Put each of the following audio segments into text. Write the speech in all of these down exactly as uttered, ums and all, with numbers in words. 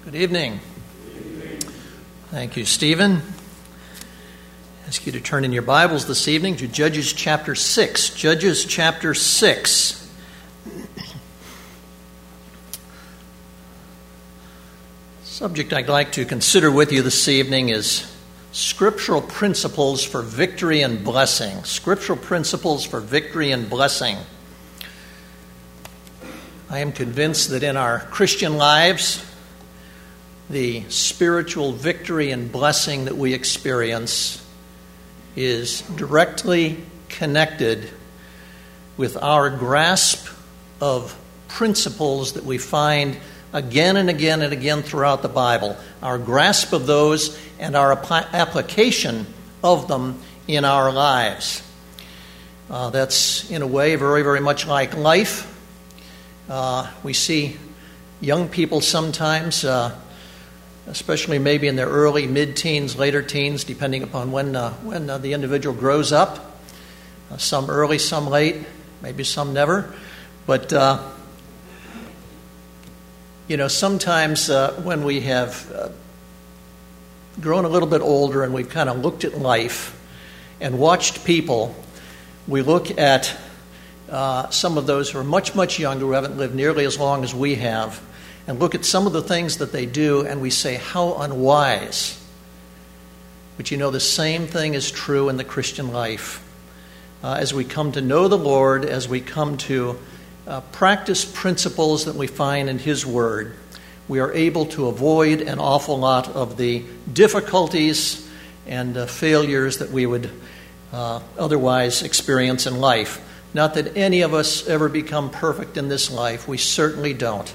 Good evening. Thank you, Stephen. I ask you to turn in your Bibles this evening to Judges chapter six. Judges chapter six. Subject I'd like to consider with you this evening is scriptural principles for victory and blessing. Scriptural principles for victory and blessing. I am convinced that in our Christian lives, the spiritual victory and blessing that we experience is directly connected with our grasp of principles that we find again and again and again throughout the Bible. Our grasp of those and our application of them in our lives. Uh, that's, in a way, very, very much like life. Uh, we see young people sometimes, uh, especially maybe in their early, mid-teens, later teens, depending upon when uh, when uh, the individual grows up. Uh, some early, some late, maybe some never. But, uh, you know, sometimes uh, when we have uh, grown a little bit older and we've kind of looked at life and watched people, we look at uh, some of those who are much, much younger, who haven't lived nearly as long as we have, and look at some of the things that they do, and we say, how unwise. But you know, the same thing is true in the Christian life. Uh, as we come to know the Lord, as we come to uh, practice principles that we find in His Word, we are able to avoid an awful lot of the difficulties and uh, failures that we would uh, otherwise experience in life. Not that any of us ever become perfect in this life. We certainly don't.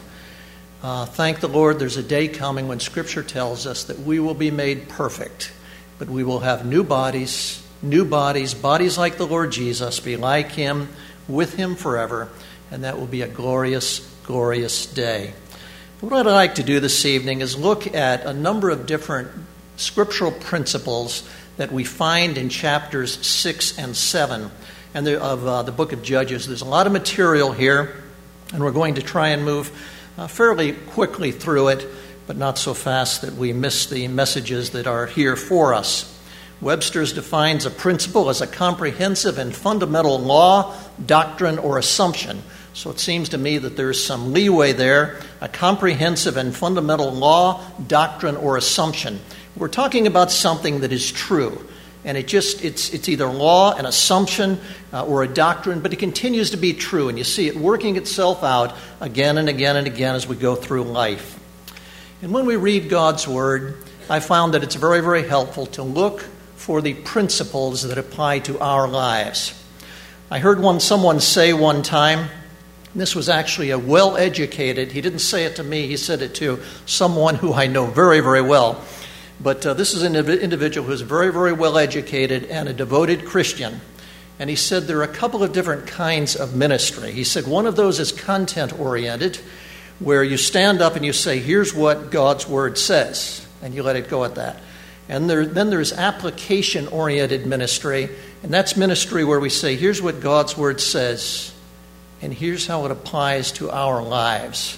Uh, thank the Lord, there's a day coming when Scripture tells us that we will be made perfect, but we will have new bodies, new bodies, bodies like the Lord Jesus, be like Him, with Him forever, and that will be a glorious, glorious day. What I'd like to do this evening is look at a number of different scriptural principles that we find in chapters six and seven and the, of uh, the book of Judges. There's a lot of material here, and we're going to try and move Uh, fairly quickly through it, but not so fast that we miss the messages that are here for us. Webster's defines a principle as a comprehensive and fundamental law, doctrine, or assumption. So it seems to me that there's some leeway there, a comprehensive and fundamental law, doctrine, or assumption. We're talking about something that is true. And it just it's it's either law, an assumption, uh, or a doctrine, but it continues to be true. And you see it working itself out again and again and again as we go through life. And when we read God's Word, I found that it's very, very helpful to look for the principles that apply to our lives. I heard one someone say one time, this was actually a well-educated, he didn't say it to me, he said it to someone who I know very, very well. But uh, this is an individual who's very, very well educated and a devoted Christian. And he said there are a couple of different kinds of ministry. He said one of those is content-oriented, where you stand up and you say, here's what God's Word says, and you let it go at that. And there, then there's application-oriented ministry, and that's ministry where we say, here's what God's Word says, and here's how it applies to our lives.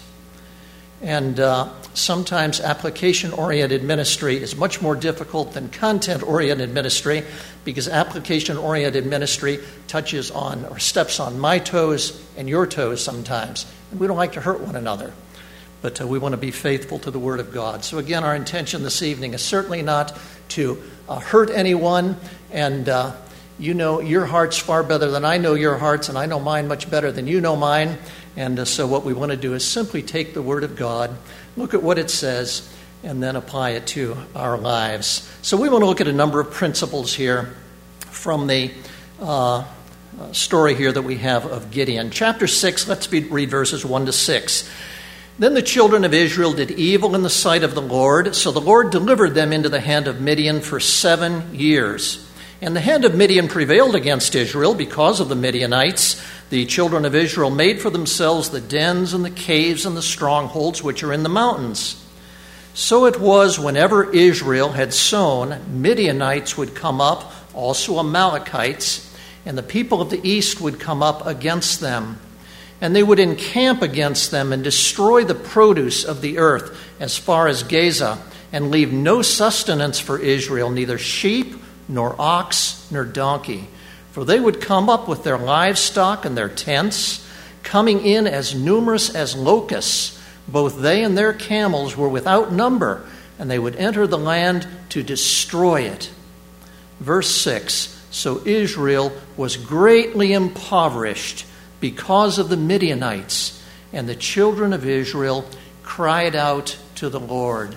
And uh, sometimes application-oriented ministry is much more difficult than content-oriented ministry, because application-oriented ministry touches on or steps on my toes and your toes sometimes. And we don't like to hurt one another, but uh, we want to be faithful to the Word of God. So again, our intention this evening is certainly not to uh, hurt anyone, and uh, you know your hearts far better than I know your hearts, and I know mine much better than you know mine. And uh, so what we want to do is simply take the Word of God, look at what it says, and then apply it to our lives. So we want to look at a number of principles here from the uh, story here that we have of Gideon. Chapter six, let's be, read verses one to six. Then the children of Israel did evil in the sight of the Lord, so the Lord delivered them into the hand of Midian for seven years. And the hand of Midian prevailed against Israel because of the Midianites. The children of Israel made for themselves the dens and the caves and the strongholds which are in the mountains. So it was whenever Israel had sown, Midianites would come up, also Amalekites, and the people of the east would come up against them. and they would encamp against them and destroy the produce of the earth as far as Gaza, and leave no sustenance for Israel, neither sheep, nor ox, nor donkey. For they would come up with their livestock and their tents, coming in as numerous as locusts. Both they and their camels were without number, and they would enter the land to destroy it. Verse six, so Israel was greatly impoverished because of the Midianites, and the children of Israel cried out to the Lord.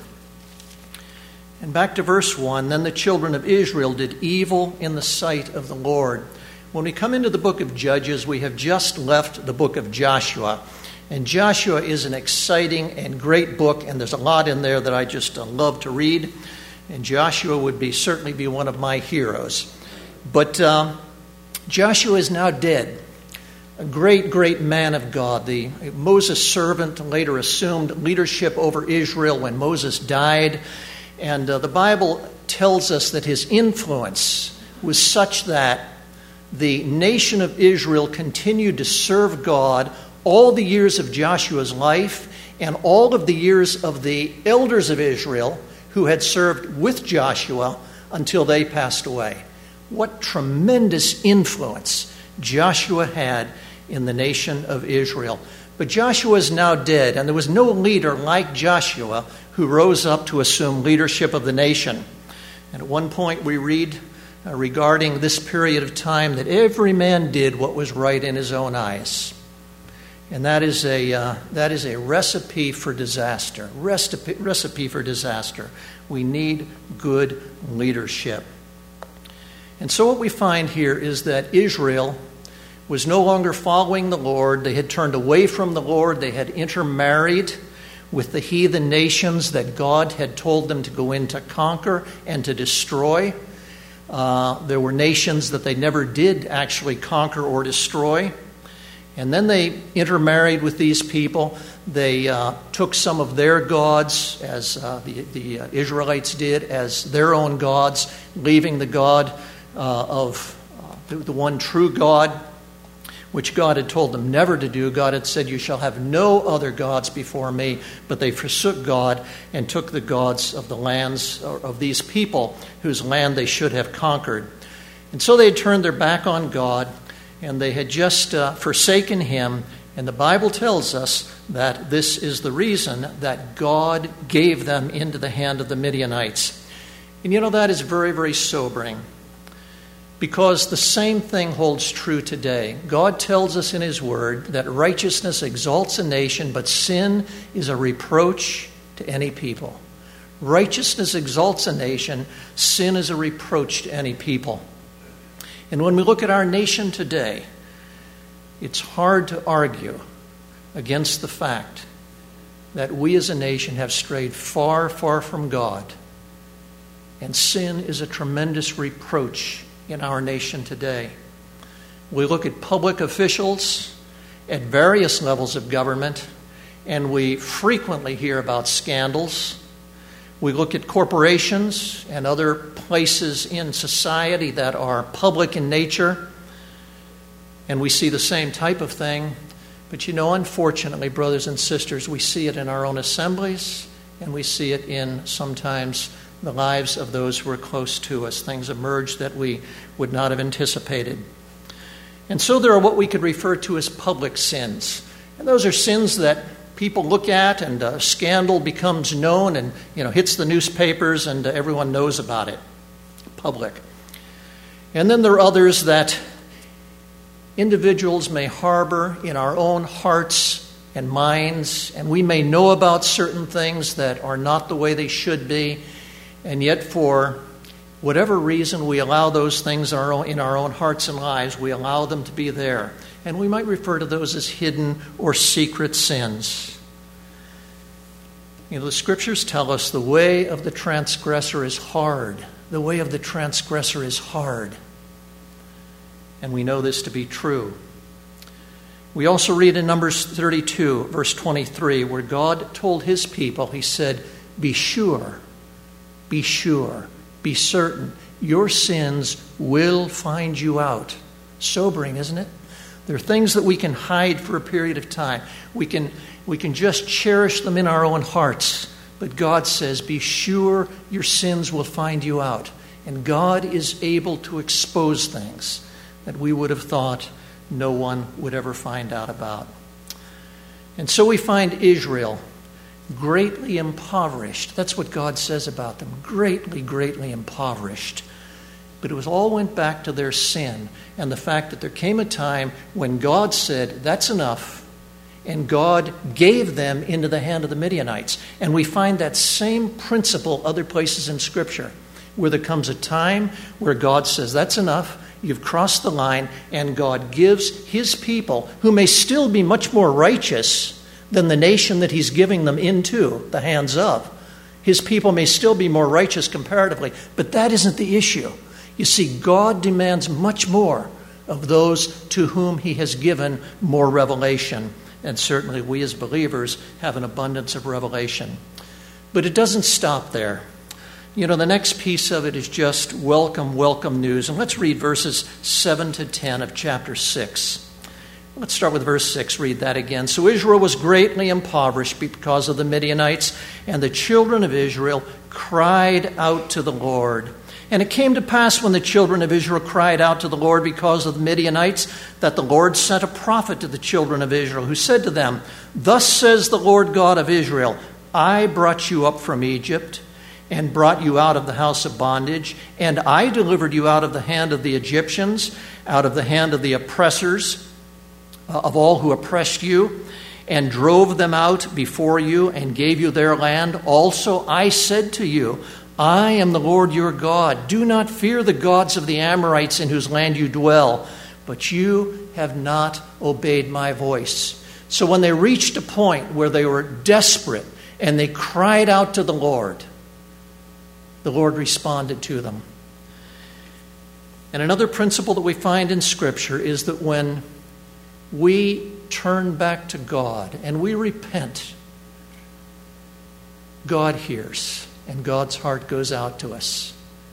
And back to verse one, then the children of Israel did evil in the sight of the Lord. When we come into the book of Judges, we have just left the book of Joshua. And Joshua is an exciting and great book, and there's a lot in there that I just uh, love to read. And Joshua would be certainly be one of my heroes. But uh, Joshua is now dead. A great, great man of God. The Moses' servant later assumed leadership over Israel when Moses died. And uh, the Bible tells us that his influence was such that the nation of Israel continued to serve God all the years of Joshua's life and all of the years of the elders of Israel who had served with Joshua until they passed away. What tremendous influence Joshua had in the nation of Israel. But Joshua is now dead, and there was no leader like Joshua who rose up to assume leadership of the nation. And at one point we read uh, regarding this period of time that every man did what was right in his own eyes. And that is a uh, that is a recipe for disaster. Recipe, recipe for disaster. We need good leadership. And so what we find here is that Israel was no longer following the Lord. They had turned away from the Lord. They had intermarried with the heathen nations that God had told them to go in to conquer and to destroy. Uh, there were nations that they never did actually conquer or destroy. And then they intermarried with these people. They uh, took some of their gods, as uh, the, the uh, Israelites did, as their own gods, leaving the God uh, of uh, the, the one true God, which God had told them never to do. God had said, you shall have no other gods before me. But they forsook God and took the gods of the lands of these people whose land they should have conquered. And so they had turned their back on God, and they had just uh, forsaken him. And the Bible tells us that this is the reason that God gave them into the hand of the Midianites. And you know, that is very, very sobering, because the same thing holds true today. God tells us in his word that righteousness exalts a nation, but sin is a reproach to any people. Righteousness exalts a nation, sin is a reproach to any people. And when we look at our nation today, it's hard to argue against the fact that we as a nation have strayed far, far from God. And sin is a tremendous reproach in our nation today. We look at public officials at various levels of government, and we frequently hear about scandals. We look at corporations and other places in society that are public in nature, and we see the same type of thing. But you know, unfortunately, brothers and sisters, we see it in our own assemblies, and we see it in sometimes the lives of those who are close to us. Things emerge that we would not have anticipated. And so there are what we could refer to as public sins. And those are sins that people look at, and a scandal becomes known and, you know, hits the newspapers, and uh, everyone knows about it. Public. And then there are others that individuals may harbor in our own hearts and minds, and we may know about certain things that are not the way they should be, and yet for whatever reason we allow those things in our own, in our own hearts and lives. We allow them to be there. And we might refer to those as hidden or secret sins. You know, the scriptures tell us the way of the transgressor is hard. The way of the transgressor is hard. And we know this to be true. We also read in Numbers thirty-two, verse twenty-three, where God told his people, he said, be sure, be sure, be certain, your sins will find you out. Sobering, isn't it? They're things that we can hide for a period of time. We can, we can just cherish them in our own hearts. But God says, be sure your sins will find you out. And God is able to expose things that we would have thought no one would ever find out about. And so we find Israel greatly impoverished. That's what God says about them. Greatly, greatly impoverished. But it was all went back to their sin and the fact that there came a time when God said, that's enough. And God gave them into the hand of the Midianites. And we find that same principle other places in Scripture, where there comes a time where God says, that's enough. You've crossed the line, and God gives his people, who may still be much more righteous than the nation that he's giving them into the hands of. His people may still be more righteous comparatively, but that isn't the issue. You see, God demands much more of those to whom he has given more revelation. And certainly we as believers have an abundance of revelation. But it doesn't stop there. You know, the next piece of it is just welcome, welcome news. And let's read verses seven to ten of chapter six. Let's start with verse six. Read that again. So Israel was greatly impoverished because of the Midianites, and the children of Israel cried out to the Lord. And it came to pass when the children of Israel cried out to the Lord because of the Midianites, that the Lord sent a prophet to the children of Israel, who said to them, thus says the Lord God of Israel, I brought you up from Egypt, and brought you out of the house of bondage, and I delivered you out of the hand of the Egyptians, out of the hand of the oppressors, uh, of all who oppressed you, and drove them out before you, and gave you their land. Also I said to you, I am the Lord your God. Do not fear the gods of the Amorites in whose land you dwell, but you have not obeyed my voice. So when they reached a point where they were desperate, and they cried out to the Lord, the Lord responded to them. And another principle that we find in Scripture is that when we turn back to God and we repent, God hears and God's heart goes out to us.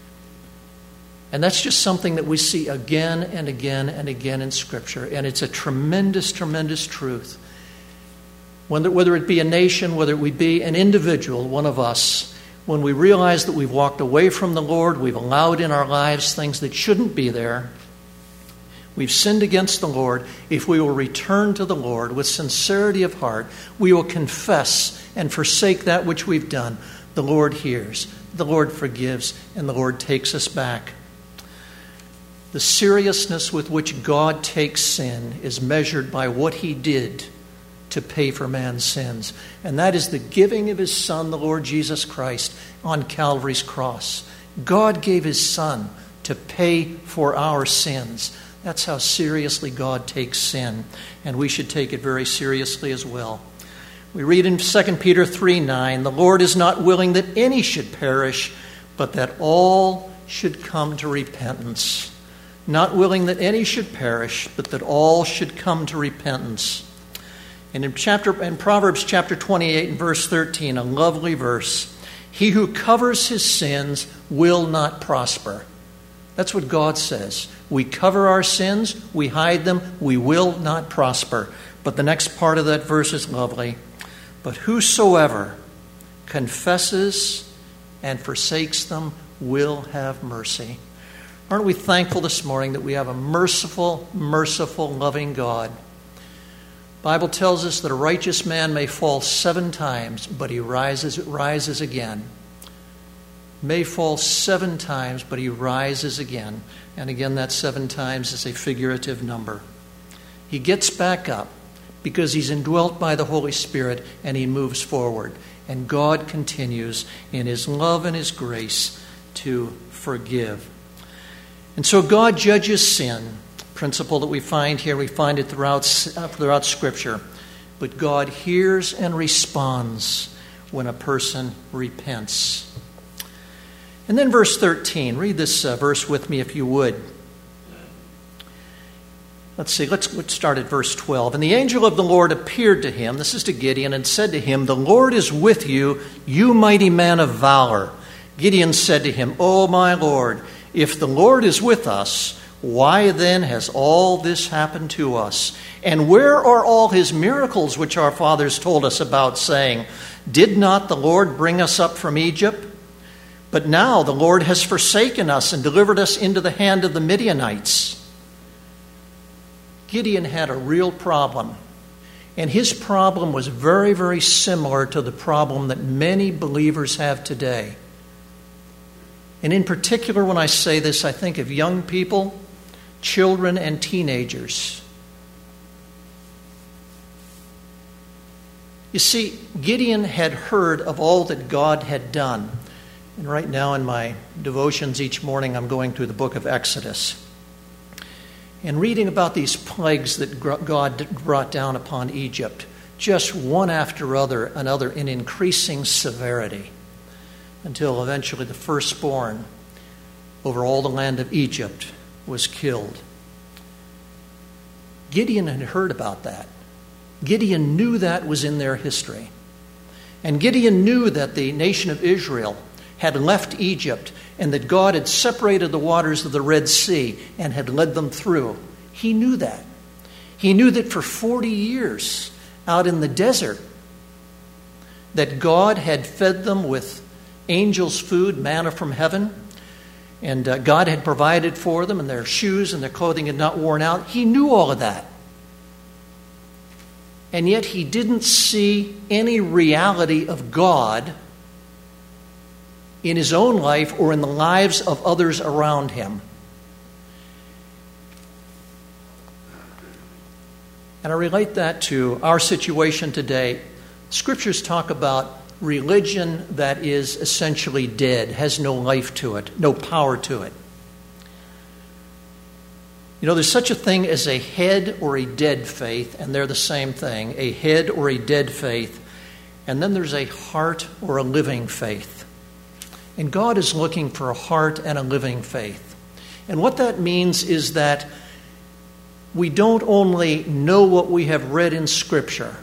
And that's just something that we see again and again and again in Scripture. And it's a tremendous, tremendous truth. Whether it be a nation, whether it be an individual, one of us, when we realize that we've walked away from the Lord, we've allowed in our lives things that shouldn't be there, we've sinned against the Lord, if we will return to the Lord with sincerity of heart, we will confess and forsake that which we've done, the Lord hears, the Lord forgives, and the Lord takes us back. The seriousness with which God takes sin is measured by what he did to pay for man's sins. And that is the giving of his Son, the Lord Jesus Christ, on Calvary's cross. God gave his Son to pay for our sins. That's how seriously God takes sin. And we should take it very seriously as well. We read in Second Peter three nine, the Lord is not willing that any should perish, but that all should come to repentance. Not willing that any should perish, but that all should come to repentance. And in chapter in Proverbs chapter twenty-eight and verse thirteen, a lovely verse, he who covers his sins will not prosper. That's what God says. We cover our sins, we hide them, we will not prosper. But the next part of that verse is lovely. But whosoever confesses and forsakes them will have mercy. Aren't we thankful this morning that we have a merciful, merciful, loving God? The Bible tells us that a righteous man may fall seven times, but he rises, rises again. May fall seven times, but he rises again. And again, that seven times is a figurative number. He gets back up because he's indwelt by the Holy Spirit and he moves forward. And God continues in his love and his grace to forgive. And so God judges sin. Principle that we find here, we find it throughout, uh, throughout Scripture. But God hears and responds when a person repents. And then verse thirteen, read this uh, verse with me if you would. Let's see, let's, let's start at verse twelve. And the angel of the Lord appeared to him, this is to Gideon, and said to him, the Lord is with you, you mighty man of valor. Gideon said to him, O my Lord, if the Lord is with us, Why then has all this happened to us? And where are all his miracles which our fathers told us about, saying, did not the Lord bring us up from Egypt? But now the Lord has forsaken us and delivered us into the hand of the Midianites. Gideon had a real problem. And his problem was very, very similar to the problem that many believers have today. And in particular, when I say this, I think of young people, children, and teenagers. You see, Gideon had heard of all that God had done. And right now in my devotions each morning, I'm going through the book of Exodus and reading about these plagues that God brought down upon Egypt, just one after other, another in increasing severity, until eventually the firstborn over all the land of Egypt was killed. Gideon had heard about that. Gideon knew that was in their history. And Gideon knew that the nation of Israel had left Egypt and that God had separated the waters of the Red Sea and had led them through. He knew that. He knew that for forty years out in the desert that God had fed them with angels' food, manna from heaven, and uh, God had provided for them, and their shoes and their clothing had not worn out. He knew all of that. And yet he didn't see any reality of God in his own life or in the lives of others around him. And I relate that to our situation today. Scriptures talk about religion that is essentially dead, has no life to it, no power to it. You know, there's such a thing as a head or a dead faith, and they're the same thing, a head or a dead faith. And then there's a heart or a living faith. And God is looking for a heart and a living faith. And what that means is that we don't only know what we have read in Scripture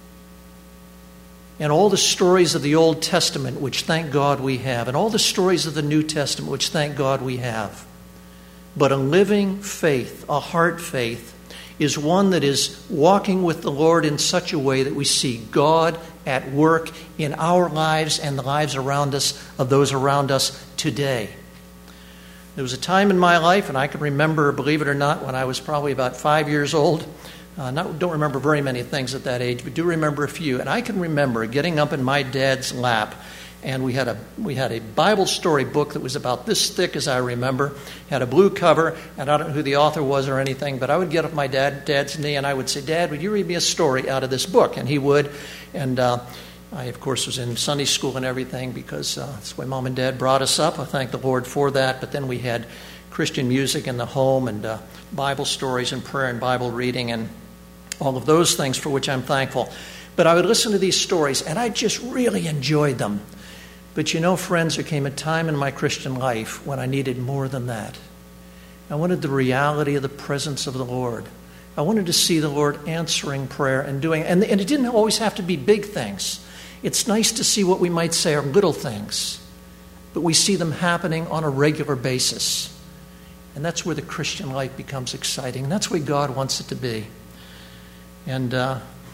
and all the stories of the Old Testament, which thank God we have, and all the stories of the New Testament, which thank God we have, but a living faith, a heart faith, is one that is walking with the Lord in such a way that we see God at work in our lives and the lives around us of those around us today. There was a time in my life, and I can remember, believe it or not, when I was probably about five years old. Uh, not, don't remember very many things at that age, but do remember a few. And I can remember getting up in my dad's lap, and we had a we had a Bible story book that was about this thick, as I remember, had a blue cover, and I don't know who the author was or anything, but I would get up my dad dad's knee, and I would say, "Dad, would you read me a story out of this book?" And he would, and uh, I, of course, was in Sunday school and everything because uh, that's the way Mom and Dad brought us up. I thank the Lord for that. But then we had Christian music in the home and uh, Bible stories and prayer and Bible reading and all of those things for which I'm thankful. But I would listen to these stories, and I just really enjoyed them. But you know, friends, there came a time in my Christian life when I needed more than that. I wanted the reality of the presence of the Lord. I wanted to see the Lord answering prayer and doing, and, and it didn't always have to be big things. It's nice to see what we might say are little things, but we see them happening on a regular basis. And that's where the Christian life becomes exciting. That's where God wants it to be. And uh,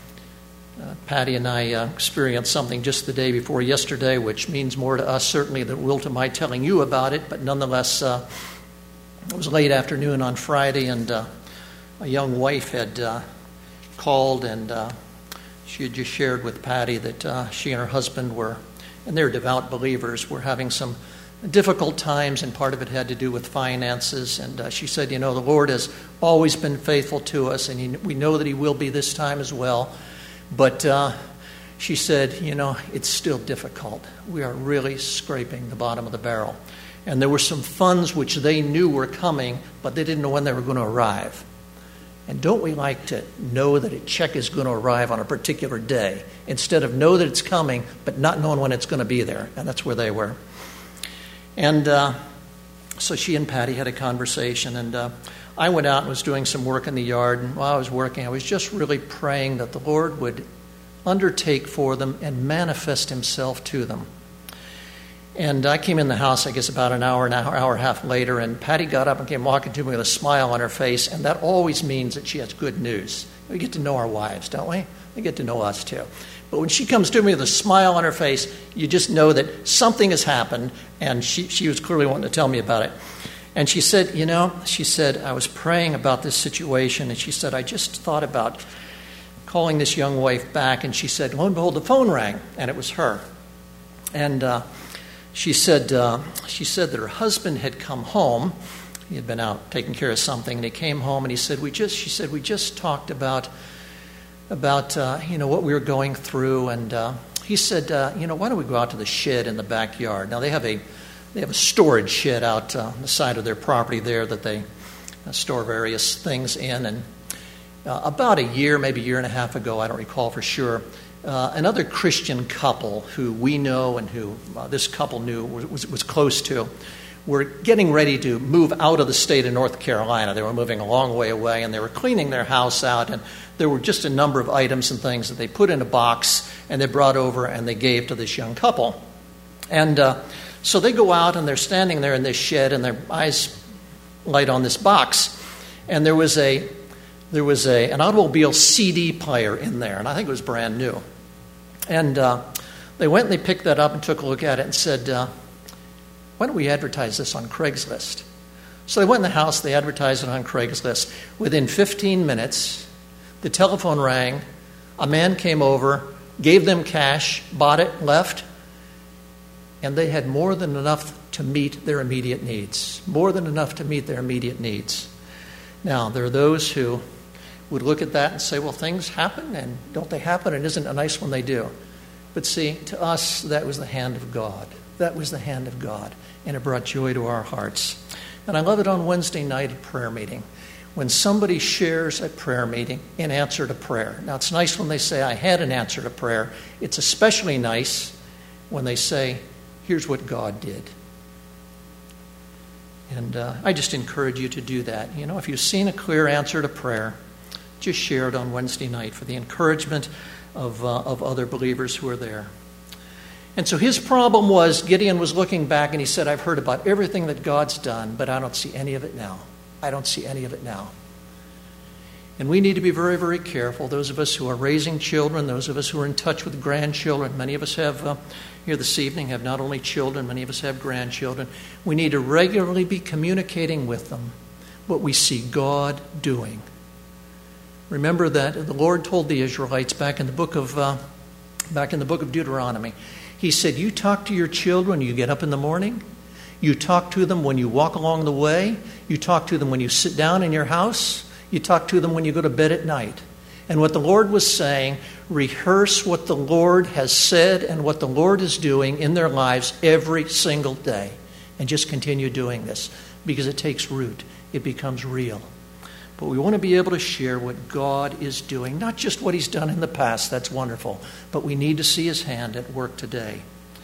uh, Patty and I uh, experienced something just the day before yesterday, which means more to us certainly than it will to my telling you about it. But nonetheless, uh, it was late afternoon on Friday, and uh, a young wife had uh, called, and uh, she had just shared with Patty that uh, she and her husband were, and they're devout believers, were having some difficult times, and part of it had to do with finances. And uh, she said, you know, the Lord has always been faithful to us, and he, we know that he will be this time as well. But uh, she said, you know, it's still difficult. We are really scraping the bottom of the barrel. And there were some funds which they knew were coming, but they didn't know when they were going to arrive. And don't we like to know that a check is going to arrive on a particular day instead of know that it's coming but not knowing when it's going to be there? And that's where they were. And uh, so she and Patty had a conversation, and uh, I went out and was doing some work in the yard. And while I was working, I was just really praying that the Lord would undertake for them and manifest himself to them. And I came in the house, I guess, about an hour, an hour, hour and a half later, and Patty got up and came walking to me with a smile on her face, and that always means that she has good news. We get to know our wives, don't we? They get to know us, too. But when she comes to me with a smile on her face, you just know that something has happened, and she, she was clearly wanting to tell me about it. And she said, you know, she said, I was praying about this situation, and she said, I just thought about calling this young wife back, and she said, lo and behold, the phone rang, and it was her. And uh, she said uh, she said that her husband had come home. He had been out taking care of something, and he came home, and he said, we just, she said, we just talked about, about uh, you know, what we were going through, and uh, he said, uh, you know, why don't we go out to the shed in the backyard? Now, they have a They have a storage shed out uh, on the side of their property there that they uh, store various things in. And uh, about a year, maybe a year and a half ago, I don't recall for sure, uh, another Christian couple who we know and who uh, this couple knew was, was close to were getting ready to move out of the state of North Carolina. They were moving a long way away, and they were cleaning their house out, and there were just a number of items and things that they put in a box and they brought over and they gave to this young couple. And uh, So they go out and they're standing there in this shed and their eyes light on this box. And there was a there was a an automobile C D player in there, and I think it was brand new. And uh, they went and they picked that up and took a look at it and said, uh, why don't we advertise this on Craigslist? So they went in the house, they advertised it on Craigslist. Within fifteen minutes, the telephone rang, a man came over, gave them cash, bought it, left. And they had more than enough to meet their immediate needs. More than enough to meet their immediate needs. Now, there are those who would look at that and say, well, things happen, and don't they happen? And isn't it nice when they do? But see, to us, that was the hand of God. That was the hand of God, and it brought joy to our hearts. And I love it on Wednesday night at prayer meeting, when somebody shares a prayer meeting in answer to prayer. Now, it's nice when they say, I had an answer to prayer. It's especially nice when they say, here's what God did. And uh, I just encourage you to do that. You know, if you've seen a clear answer to prayer, just share it on Wednesday night for the encouragement of, uh, of other believers who are there. And so his problem was, Gideon was looking back and he said, I've heard about everything that God's done, but I don't see any of it now. I don't see any of it now. And we need to be very, very careful. Those of us who are raising children, those of us who are in touch with grandchildren, many of us have uh, here this evening have not only children, many of us have grandchildren. We need to regularly be communicating with them what we see God doing. Remember that the Lord told the Israelites back in the book of uh, back in the book of Deuteronomy. He said, you talk to your children when you get up in the morning. You talk to them when you walk along the way. You talk to them when you sit down in your house. You talk to them when you go to bed at night. And what the Lord was saying, rehearse what the Lord has said and what the Lord is doing in their lives every single day. And just continue doing this because it takes root. It becomes real. But we want to be able to share what God is doing, not just what he's done in the past. That's wonderful. But we need to see his hand at work today.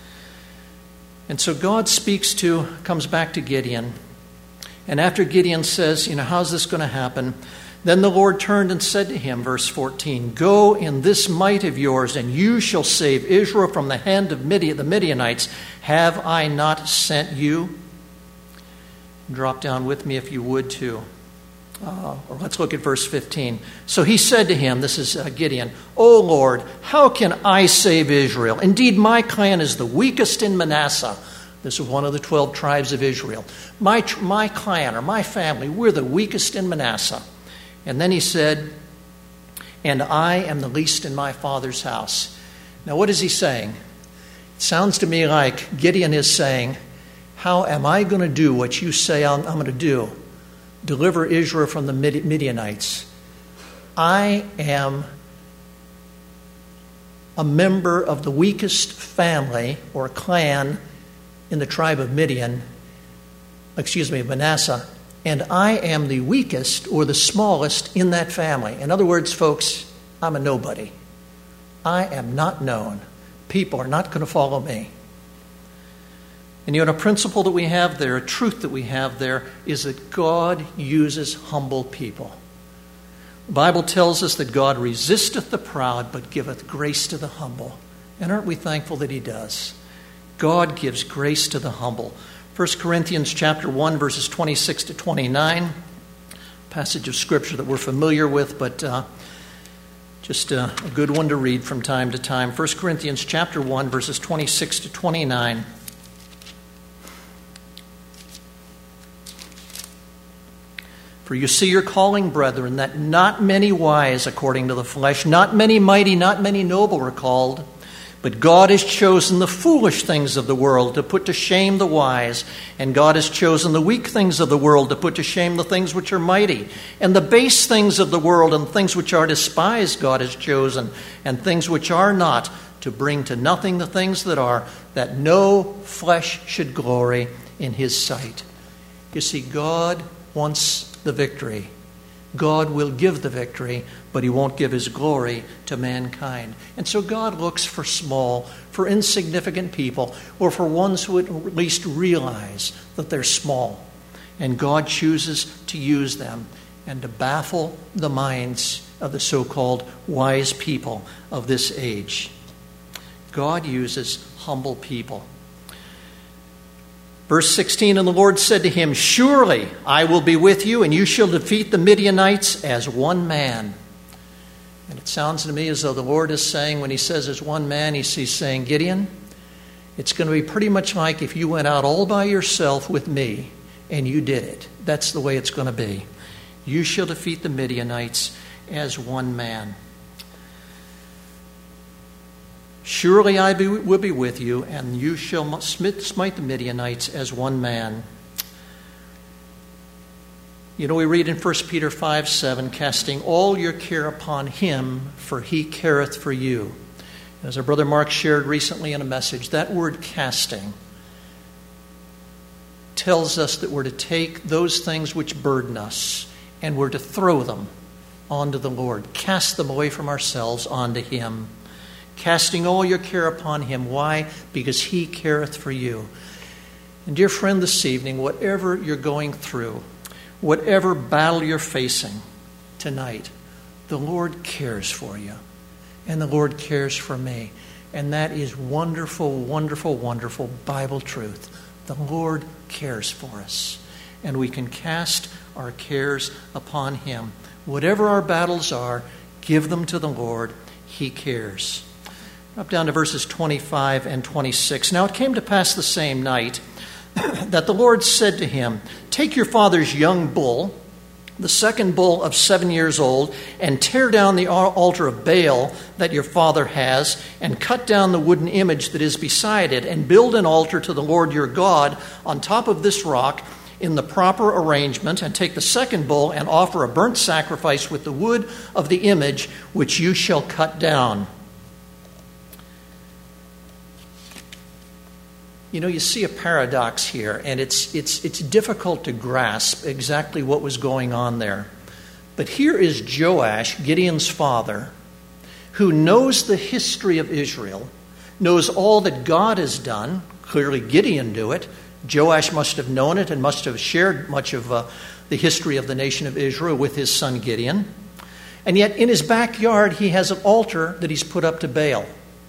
And so God speaks to, comes back to Gideon. And after Gideon says, you know, how's this going to happen? Then the Lord turned and said to him, verse fourteen, go in this might of yours, and you shall save Israel from the hand of Midian, the Midianites. Have I not sent you? Drop down with me if you would to. Uh, or let's look at verse fifteen. So he said to him, this is uh, Gideon, O Lord, how can I save Israel? Indeed, my clan is the weakest in Manasseh. This is one of the twelve tribes of Israel. My, my clan or my family, we're the weakest in Manasseh. And then he said, and I am the least in my father's house. Now what is he saying? It sounds to me like Gideon is saying, how am I going to do what you say I'm, I'm going to do? Deliver Israel from the Midianites. I am a member of the weakest family or clan in the tribe of Midian, excuse me, Manasseh, and I am the weakest or the smallest in that family. In other words, folks, I'm a nobody. I am not known. People are not going to follow me. And yet a principle that we have there, a truth that we have there, is that God uses humble people. The Bible tells us that God resisteth the proud, but giveth grace to the humble. And aren't we thankful that he does? God gives grace to the humble. First Corinthians chapter one, verses twenty-six to twenty-nine, passage of Scripture that we're familiar with, but uh, just a, a good one to read from time to time. First Corinthians chapter one, verses twenty-six to twenty-nine. For you see your calling, brethren, that not many wise according to the flesh, not many mighty, not many noble were called. But God has chosen the foolish things of the world to put to shame the wise, and God has chosen the weak things of the world to put to shame the things which are mighty. And the base things of the world and things which are despised God has chosen, and things which are not, to bring to nothing the things that are, that no flesh should glory in his sight. You see, God wants the victory. God will give the victory, but he won't give his glory to mankind. And so God looks for small, for insignificant people, or for ones who at least realize that they're small. And God chooses to use them and to baffle the minds of the so-called wise people of this age. God uses humble people. Verse sixteen, and the Lord said to him, surely I will be with you, and you shall defeat the Midianites as one man. And it sounds to me as though the Lord is saying, when he says as one man, he's saying, Gideon, it's going to be pretty much like if you went out all by yourself with me and you did it. That's the way it's going to be. You shall defeat the Midianites as one man. Surely I be, will be with you, and you shall smite the Midianites as one man. You know, we read in First Peter five seven, casting all your care upon him, for he careth for you. As our brother Mark shared recently in a message, that word casting tells us that we're to take those things which burden us and we're to throw them onto the Lord, cast them away from ourselves onto him. Casting all your care upon him. Why? Because he careth for you. And dear friend, this evening, whatever you're going through, whatever battle you're facing tonight, the Lord cares for you. And the Lord cares for me. And that is wonderful, wonderful, wonderful Bible truth. The Lord cares for us. And we can cast our cares upon him. Whatever our battles are, give them to the Lord. He cares. Up down to verses twenty-five and twenty-six. Now it came to pass the same night that the Lord said to him, take your father's young bull, the second bull of seven years old, and tear down the altar of Baal that your father has, and cut down the wooden image that is beside it, and build an altar to the Lord your God on top of this rock in the proper arrangement, and take the second bull and offer a burnt sacrifice with the wood of the image which you shall cut down. You know, you see a paradox here, and it's it's it's difficult to grasp exactly what was going on there. But here is Joash, Gideon's father, who knows the history of Israel, knows all that God has done. Clearly Gideon knew it. Joash must have known it and must have shared much of uh, the history of the nation of Israel with his son Gideon. And yet in his backyard he has an altar that he's put up to Baal.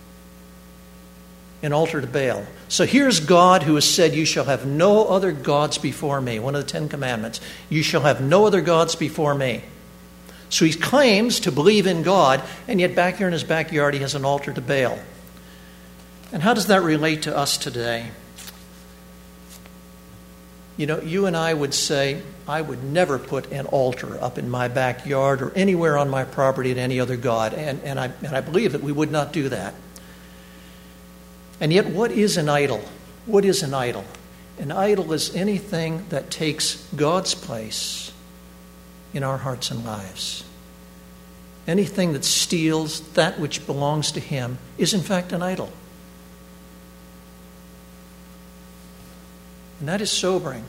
An altar to Baal. So here's God who has said, you shall have no other gods before me. One of the Ten Commandments. You shall have no other gods before me. So he claims to believe in God, and yet back here in his backyard he has an altar to Baal. And how does that relate to us today? You know, you and I would say, I would never put an altar up in my backyard or anywhere on my property to any other god. And, and, I, and I believe that we would not do that. And yet, what is an idol? What is an idol? An idol is anything that takes God's place in our hearts and lives. Anything that steals that which belongs to him is in fact an idol. And that is sobering.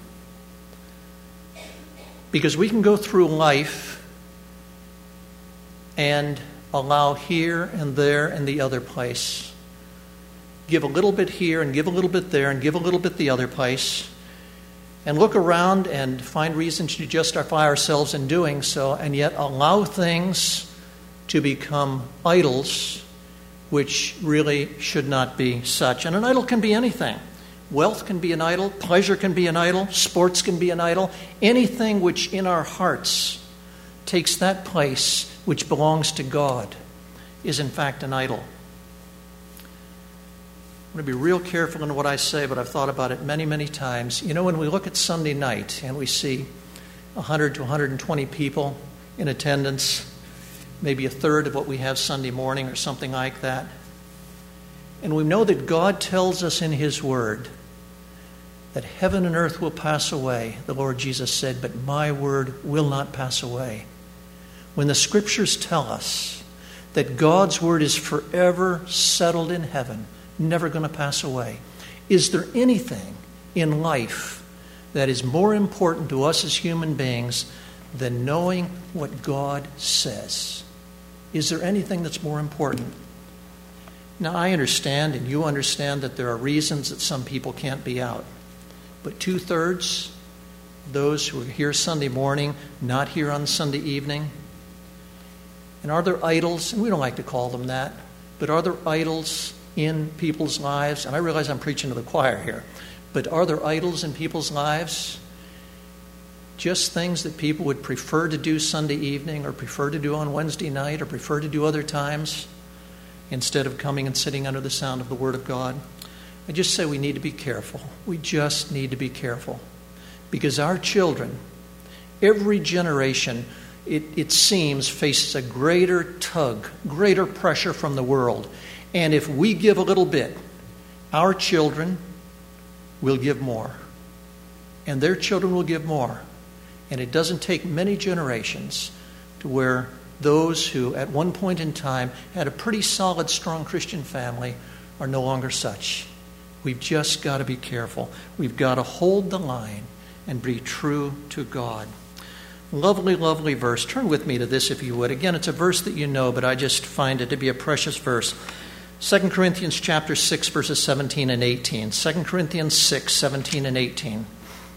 Because we can go through life and allow here and there and the other place. Give a little bit here and give a little bit there and give a little bit the other place. And look around and find reasons to justify ourselves in doing so, and yet allow things to become idols which really should not be such. And an idol can be anything. Wealth can be an idol. Pleasure can be an idol. Sports can be an idol. Anything which in our hearts takes that place which belongs to God is in fact an idol. I'm going to be real careful in what I say, but I've thought about it many, many times. You know, when we look at Sunday night and we see one hundred to one hundred twenty people in attendance, maybe a third of what we have Sunday morning or something like that, and we know that God tells us in His Word that heaven and earth will pass away, the Lord Jesus said, but my word will not pass away. When the Scriptures tell us that God's word is forever settled in heaven, never going to pass away, is there anything in life that is more important to us as human beings than knowing what God says? Is there anything that's more important? Now, I understand, and you understand, that there are reasons that some people can't be out. But two-thirds, those who are here Sunday morning, not here on Sunday evening, and are there idols, and we don't like to call them that, but are there idols in people's lives? And I realize I'm preaching to the choir here, but are there idols in people's lives? Just things that people would prefer to do Sunday evening or prefer to do on Wednesday night or prefer to do other times instead of coming and sitting under the sound of the Word of God? I just say we need to be careful. We just need to be careful. Because our children, every generation, it, it seems, faces a greater tug, greater pressure from the world. And if we give a little bit, our children will give more. And their children will give more. And it doesn't take many generations to where those who at one point in time had a pretty solid, strong Christian family are no longer such. We've just got to be careful. We've got to hold the line and be true to God. Lovely, lovely verse. Turn with me to this if you would. Again, it's a verse that you know, but I just find it to be a precious verse. Second Corinthians chapter six, verses seventeen and eighteen. Second Corinthians six, seventeen and eighteen.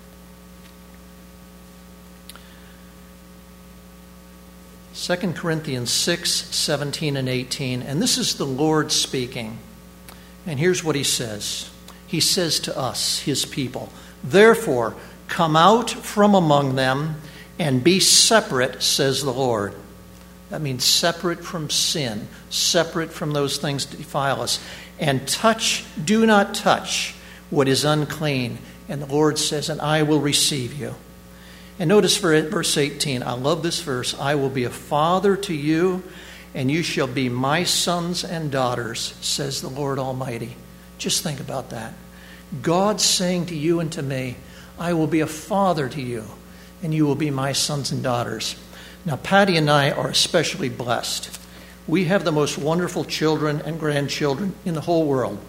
Second Corinthians six, seventeen and eighteen. And this is the Lord speaking. And here's what He says. He says to us, His people, therefore, come out from among them and be separate, says the Lord. That means separate from sin, separate from those things that defile us. And touch, do not touch what is unclean. And the Lord says, and I will receive you. And notice for verse eighteen, I love this verse. I will be a father to you, and you shall be my sons and daughters, says the Lord Almighty. Just think about that. God saying to you and to me, I will be a father to you, and you will be my sons and daughters. Now, Patty and I are especially blessed. We have the most wonderful children and grandchildren in the whole world.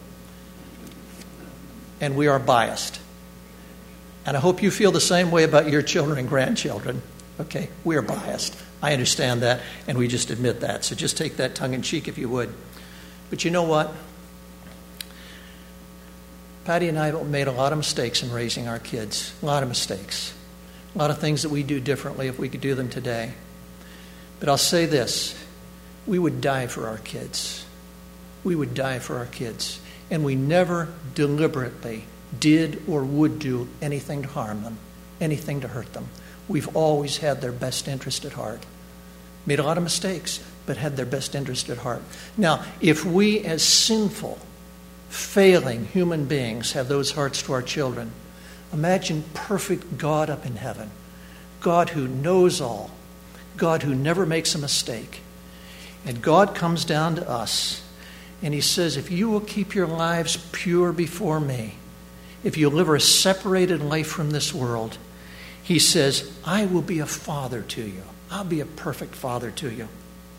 And we are biased. And I hope you feel the same way about your children and grandchildren. Okay, we are biased. I understand that, and we just admit that. So just take that tongue in cheek if you would. But you know what? Patty and I have made a lot of mistakes in raising our kids. A lot of mistakes. A lot of things that we do differently if we could do them today. But I'll say this. We would die for our kids. We would die for our kids. And we never deliberately did or would do anything to harm them, anything to hurt them. We've always had their best interest at heart. Made a lot of mistakes, but had their best interest at heart. Now, if we as sinful, failing human beings have those hearts to our children, imagine perfect God up in heaven. God who knows all. God who never makes a mistake. And God comes down to us and He says, if you will keep your lives pure before me, if you live a separated life from this world, He says, I will be a father to you. I'll be a perfect father to you.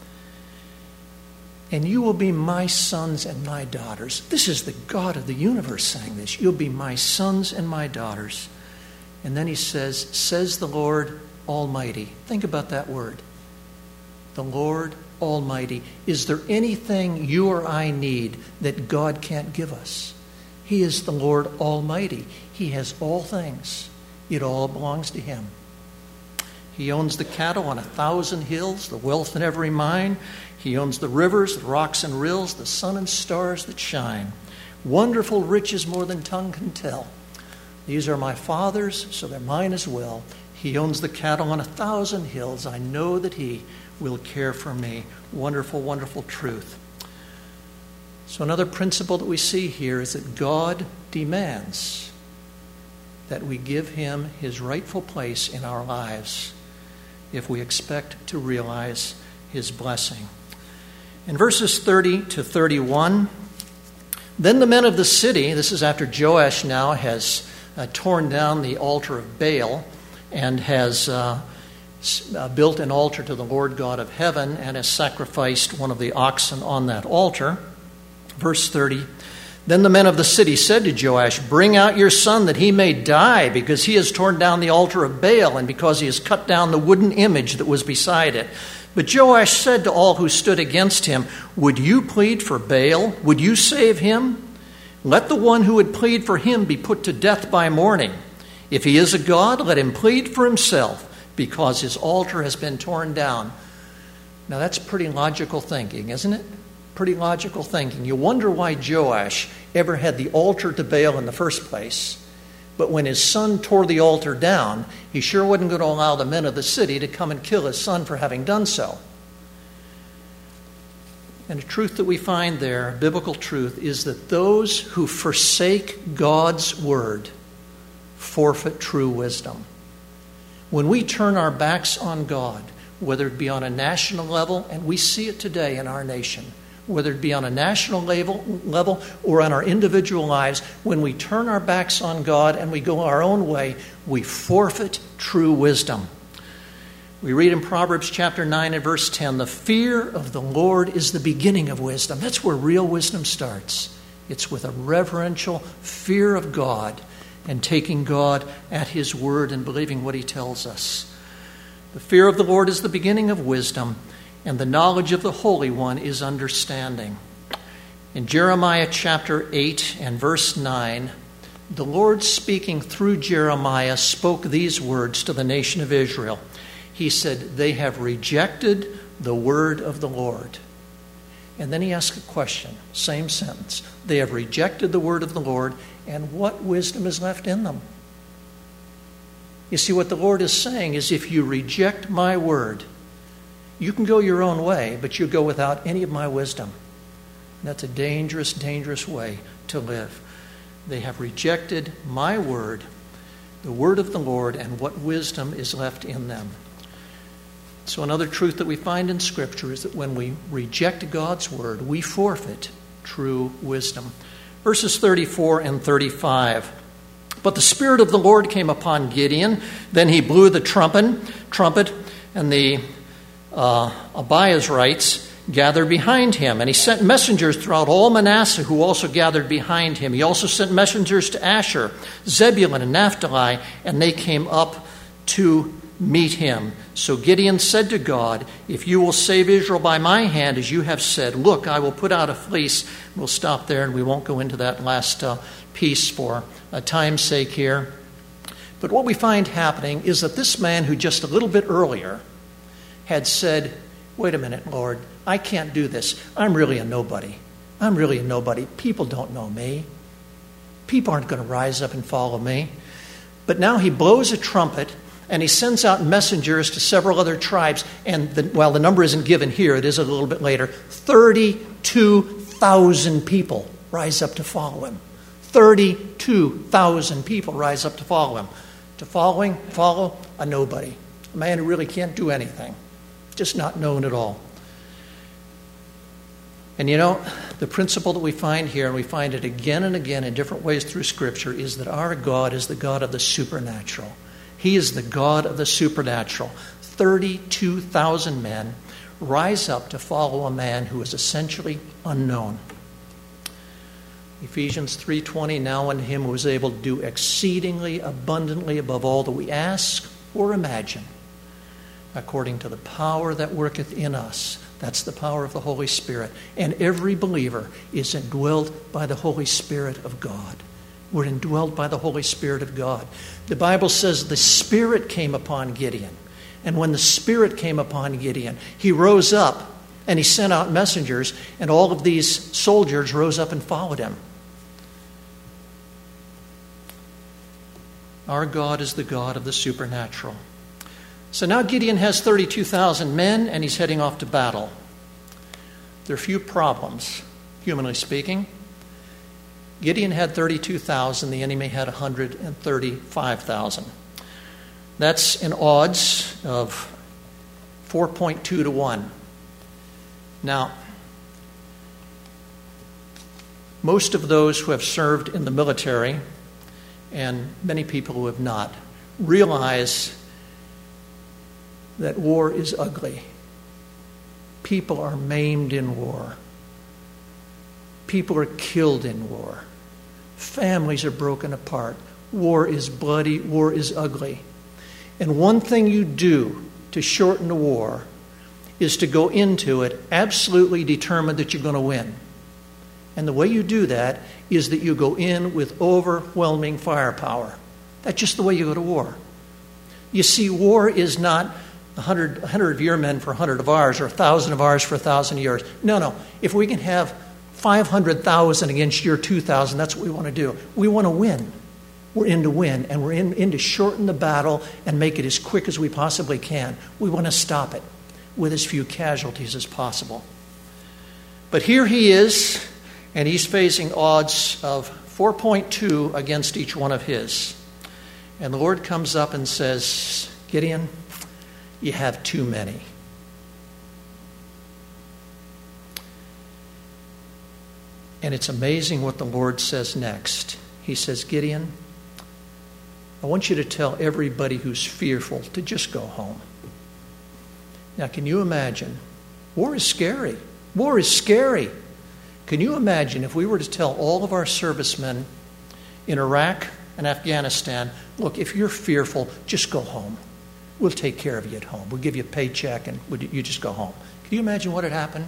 And you will be my sons and my daughters. This is the God of the universe saying this. You'll be my sons and my daughters. And then He says, says the Lord Almighty. Think about that word. The Lord Almighty. Is there anything you or I need that God can't give us? He is the Lord Almighty. He has all things. It all belongs to Him. He owns the cattle on a thousand hills, the wealth in every mine. He owns the rivers, the rocks and rills, the sun and stars that shine. Wonderful riches more than tongue can tell. These are my Father's, so they're mine as well. He owns the cattle on a thousand hills. I know that He will care for me. Wonderful, wonderful truth. So another principle that we see here is that God demands that we give Him His rightful place in our lives if we expect to realize His blessing. In verses thirty to thirty-one, then the men of the city, this is after Joash now has uh, torn down the altar of Baal and has uh, uh, built an altar to the Lord God of heaven and has sacrificed one of the oxen on that altar. Verse thirty, then the men of the city said to Joash, bring out your son that he may die, because he has torn down the altar of Baal and because he has cut down the wooden image that was beside it. But Joash said to all who stood against him, would you plead for Baal? Would you save him? Let the one who would plead for him be put to death by morning. If he is a god, let him plead for himself, because his altar has been torn down. Now that's pretty logical thinking, isn't it? Pretty logical thinking. You wonder why Joash ever had the altar to Baal in the first place. But when his son tore the altar down, he sure wasn't going to allow the men of the city to come and kill his son for having done so. And the truth that we find there, biblical truth, is that those who forsake God's word forfeit true wisdom. When we turn our backs on God, whether it be on a national level, and we see it today in our nation, whether it be on a national level, level or on our individual lives, when we turn our backs on God and we go our own way, we forfeit true wisdom. We read in Proverbs chapter nine and verse ten, the fear of the Lord is the beginning of wisdom. That's where real wisdom starts. It's with a reverential fear of God and taking God at His word and believing what He tells us. The fear of the Lord is the beginning of wisdom, and the knowledge of the Holy One is understanding. In Jeremiah chapter eight and verse nine, the Lord, speaking through Jeremiah, spoke these words to the nation of Israel. He said, they have rejected the word of the Lord. And then he asked a question, same sentence. They have rejected the word of the Lord, and what wisdom is left in them? You see, what the Lord is saying is, if you reject my word, you can go your own way, but you go without any of my wisdom. And that's a dangerous, dangerous way to live. They have rejected my word, the word of the Lord, and what wisdom is left in them. So another truth that we find in Scripture is that when we reject God's word, we forfeit true wisdom. Verses thirty-four and thirty-five. But the Spirit of the Lord came upon Gideon. Then he blew the trumpet, trumpet, and the uh, Abiezrites gathered behind him. And he sent messengers throughout all Manasseh, who also gathered behind him. He also sent messengers to Asher, Zebulun, and Naphtali, and they came up to meet him. So Gideon said to God, if you will save Israel by my hand, as you have said, look, I will put out a fleece. We'll stop there, and we won't go into that last uh, piece for uh, time's sake here. But what we find happening is that this man, who just a little bit earlier had said, wait a minute, Lord, I can't do this. I'm really a nobody. I'm really a nobody. People don't know me. People aren't going to rise up and follow me. But now he blows a trumpet, and he sends out messengers to several other tribes. And the, while the number isn't given here, it is a little bit later, thirty-two thousand people rise up to follow him. thirty-two thousand people rise up to follow him. To following, follow a nobody. A man who really can't do anything. Just not known at all. And you know, the principle that we find here, and we find it again and again in different ways through Scripture, is that our God is the God of the supernatural. He is the God of the supernatural. thirty-two thousand men rise up to follow a man who is essentially unknown. Ephesians three twenty, now unto him who is able to do exceedingly abundantly above all that we ask or imagine, according to the power that worketh in us. That's the power of the Holy Spirit. And every believer is indwelt by the Holy Spirit of God. We're indwelt by the Holy Spirit of God. The Bible says the Spirit came upon Gideon. And when the Spirit came upon Gideon, he rose up and he sent out messengers, and all of these soldiers rose up and followed him. Our God is the God of the supernatural. So now Gideon has thirty-two thousand men, and he's heading off to battle. There are few problems, humanly speaking. Gideon had thirty-two thousand, the enemy had one hundred thirty-five thousand. That's in odds of four point two to one. Now, most of those who have served in the military, and many people who have not, realize that war is ugly. People are maimed in war. People are killed in war. Families are broken apart. War is bloody. War is ugly. And one thing you do to shorten the war is to go into it absolutely determined that you're going to win. And the way you do that is that you go in with overwhelming firepower. That's just the way you go to war. You see, war is not one hundred, one hundred of your men for one hundred of ours, or one thousand of ours for one thousand of yours. No, no. If we can have five hundred thousand against your two thousand, that's what we want to do. We want to win. We're in to win, and we're in, in to shorten the battle and make it as quick as we possibly can. We want to stop it with as few casualties as possible. But here he is, and he's facing odds of four point two against each one of his. And the Lord comes up and says, Gideon, you have too many. And it's amazing what the Lord says next. He says, Gideon, I want you to tell everybody who's fearful to just go home. Now, can you imagine? War is scary. War is scary. Can you imagine if we were to tell all of our servicemen in Iraq and Afghanistan, look, if you're fearful, just go home. We'll take care of you at home. We'll give you a paycheck and you just go home. Can you imagine what had happened?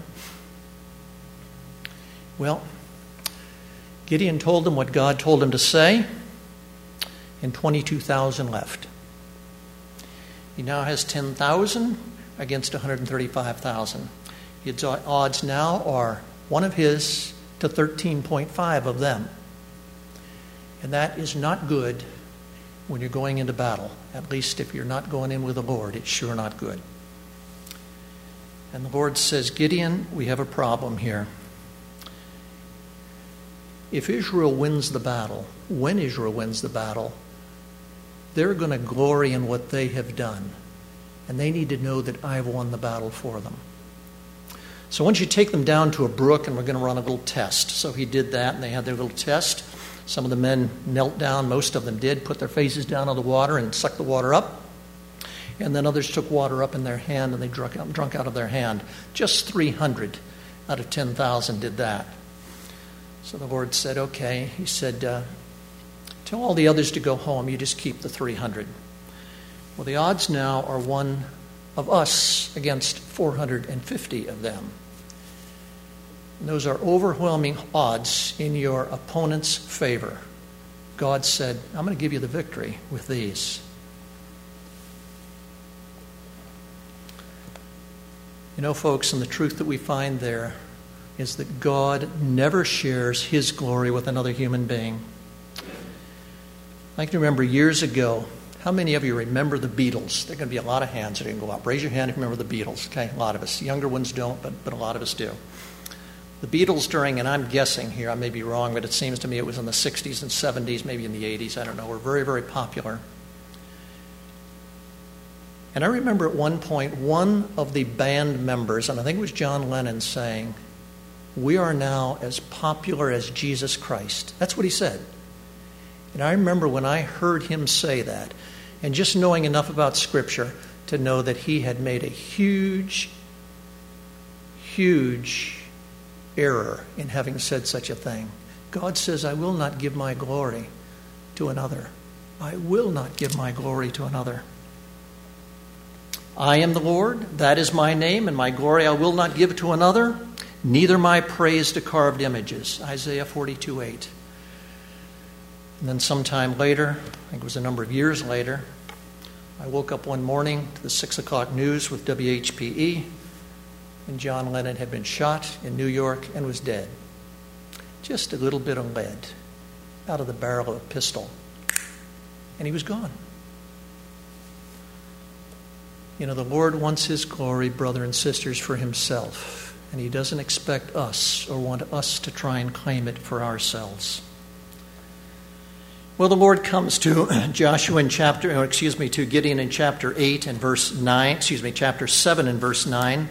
Well, Gideon told them what God told him to say, and twenty-two thousand left. He now has ten thousand against one hundred thirty-five thousand. His odds now are one of his to thirteen point five of them. And that is not good when you're going into battle. At least if you're not going in with the Lord, it's sure not good. And the Lord says, Gideon, we have a problem here. If Israel wins the battle, when Israel wins the battle, they're going to glory in what they have done. And they need to know that I've won the battle for them. So once you take them down to a brook, and we're going to run a little test. So he did that, and they had their little test. Some of the men knelt down, most of them did, put their faces down on the water and sucked the water up. And then others took water up in their hand, and they drunk out, drunk out of their hand. Just three hundred out of ten thousand did that. So the Lord said, okay. He said, uh, tell all the others to go home. You just keep the three hundred. Well, the odds now are one of us against four hundred fifty of them. And those are overwhelming odds in your opponent's favor. God said, I'm going to give you the victory with these. You know, folks, and the truth that we find there is that God never shares his glory with another human being. I can remember years ago, how many of you remember the Beatles? There are going to be a lot of hands that are going to go up. Raise your hand if you remember the Beatles. Okay, a lot of us. Younger ones don't, but, but a lot of us do. The Beatles during, and I'm guessing here, I may be wrong, but it seems to me it was in the sixties and seventies, maybe in the eighties, I don't know, were very, very popular. And I remember at one point, one of the band members, and I think it was John Lennon, saying, we are now as popular as Jesus Christ. That's what he said. And I remember when I heard him say that, and just knowing enough about Scripture to know that he had made a huge, huge error in having said such a thing. God says, I will not give my glory to another. I will not give my glory to another. I am the Lord, that is my name, and my glory I will not give to another, neither my praise to carved images. Isaiah forty-two eight. And then sometime later, I think it was a number of years later, I woke up one morning to the six o'clock news with W H P E, and John Lennon had been shot in New York and was dead. Just a little bit of lead out of the barrel of a pistol, and he was gone. You know, the Lord wants His glory, brother and sisters, for Himself, and He doesn't expect us or want us to try and claim it for ourselves. Well, the Lord comes to Joshua in chapter, or excuse me, to Gideon in chapter eight and verse nine, excuse me, chapter seven and verse nine.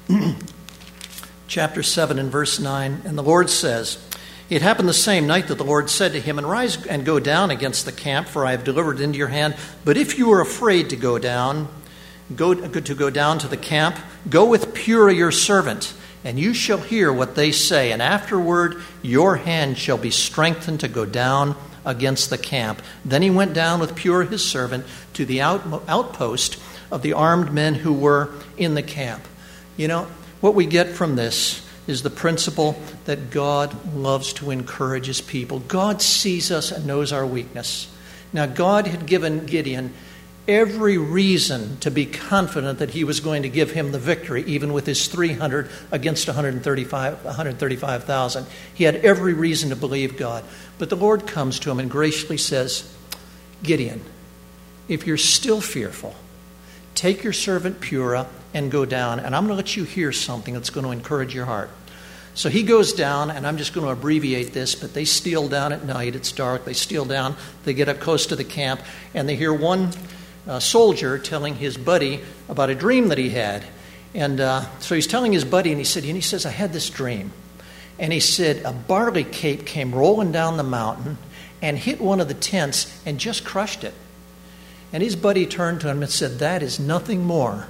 Chapter seven and verse nine, and the Lord says, "It happened the same night that the Lord said to him, Arise and go down against the camp, for I have delivered it into your hand. But if you are afraid to go down, go to go down to the camp, go with Purah your servant, and you shall hear what they say. And afterward your hand shall be strengthened to go down against the camp." Then he went down with Purah his servant to the out, outpost of the armed men who were in the camp. You know, what we get from this is the principle that God loves to encourage His people. God sees us and knows our weakness. Now, God had given Gideon every reason to be confident that He was going to give him the victory, even with his three hundred against one hundred thirty-five thousand. He had every reason to believe God. But the Lord comes to him and graciously says, "Gideon, if you're still fearful, take your servant Purah and go down, and I'm going to let you hear something that's going to encourage your heart." So he goes down, and I'm just going to abbreviate this, but they steal down at night. It's dark. They steal down. They get up close to the camp, and they hear one uh, soldier telling his buddy about a dream that he had. And uh, so he's telling his buddy, and he said, and he says, "I had this dream." And he said, a barley cape came rolling down the mountain and hit one of the tents and just crushed it. And his buddy turned to him and said, "That is nothing more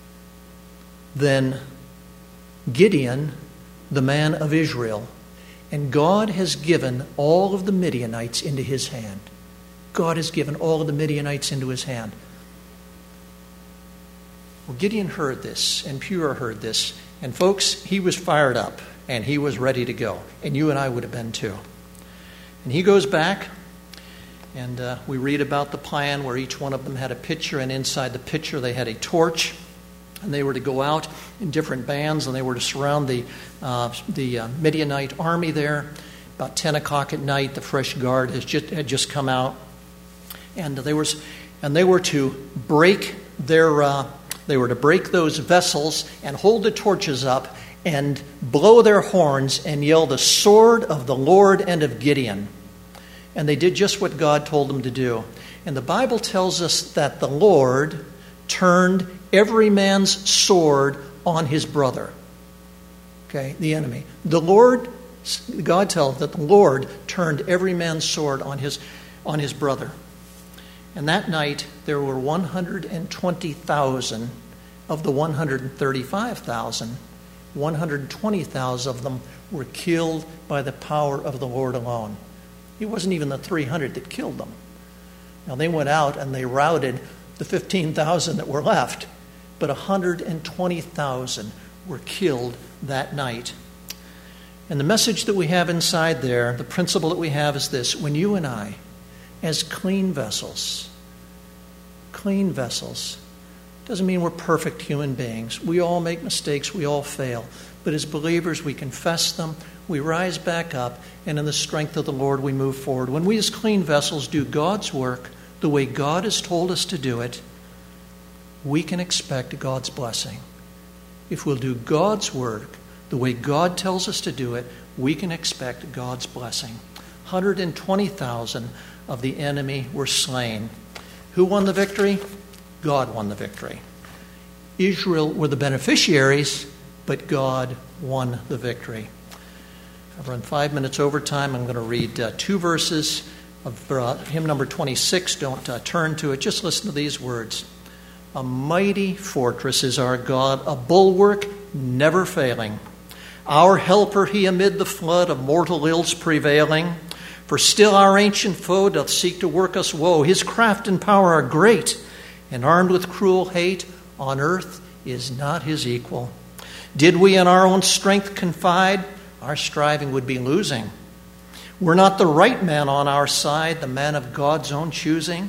than Gideon, the man of Israel. And God has given all of the Midianites into his hand." God has given all of the Midianites into his hand. Well, Gideon heard this, and Purah heard this. And folks, he was fired up, and he was ready to go. And you and I would have been too. And he goes back, and uh, we read about the plan where each one of them had a pitcher, and inside the pitcher they had a torch. And they were to go out in different bands, and they were to surround the uh, the uh, Midianite army there. About ten o'clock at night, the fresh guard has just, had just come out, and they were and they were to break their uh, they were to break those vessels and hold the torches up and blow their horns and yell, "The sword of the Lord and of Gideon." And they did just what God told them to do. And the Bible tells us that the Lord turned every man's sword on his brother. Okay, the enemy. The Lord, God tells that the Lord turned every man's sword on his on his brother. And that night there were one hundred twenty thousand of the one hundred thirty-five thousand. one hundred twenty thousand of them were killed by the power of the Lord alone. It wasn't even the three hundred that killed them. Now they went out and they routed the fifteen thousand that were left. But one hundred twenty thousand were killed that night. And the message that we have inside there, the principle that we have is this: when you and I, as clean vessels, clean vessels, doesn't mean we're perfect human beings. We all make mistakes, we all fail. But as believers, we confess them, we rise back up, and in the strength of the Lord we move forward. When we as clean vessels do God's work the way God has told us to do it, we can expect God's blessing. If we'll do God's work the way God tells us to do it, we can expect God's blessing. one hundred twenty thousand of the enemy were slain. Who won the victory? God won the victory. Israel were the beneficiaries, but God won the victory. I've run five minutes over time. I'm going to read uh, two verses of uh, hymn number twenty-six. Don't uh, turn to it. Just listen to these words. A mighty fortress is our God, a bulwark never failing. Our helper he amid the flood of mortal ills prevailing. For still our ancient foe doth seek to work us woe. His craft and power are great, and armed with cruel hate, on earth is not his equal. Did we in our own strength confide, our striving would be losing. Were not the right man on our side, the man of God's own choosing,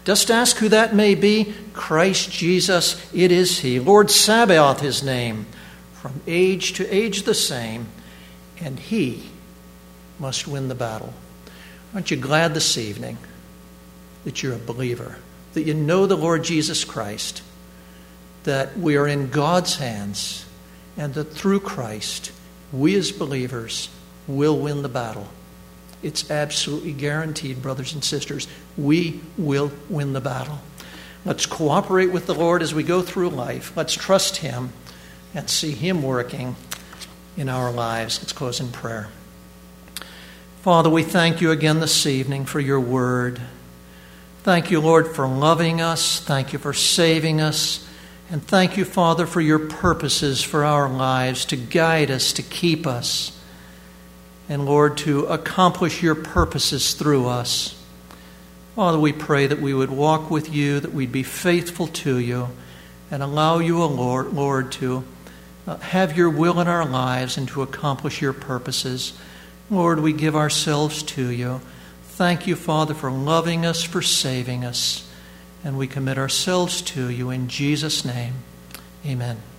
Just ask who that may be. Christ Jesus, it is He. Lord Sabaoth, His name. From age to age the same. And He must win the battle. Aren't you glad this evening that you're a believer? That you know the Lord Jesus Christ? That we are in God's hands? And that through Christ, we as believers will win the battle. It's absolutely guaranteed, brothers and sisters. We will win the battle. Let's cooperate with the Lord as we go through life. Let's trust Him and see Him working in our lives. Let's close in prayer. Father, we thank You again this evening for Your word. Thank You, Lord, for loving us. Thank You for saving us. And thank You, Father, for Your purposes for our lives, to guide us, to keep us. And Lord, to accomplish Your purposes through us. Father, we pray that we would walk with You, that we'd be faithful to You, and allow You, O Lord, Lord, to have Your will in our lives and to accomplish Your purposes. Lord, we give ourselves to You. Thank You, Father, for loving us, for saving us. And we commit ourselves to You in Jesus' name. Amen.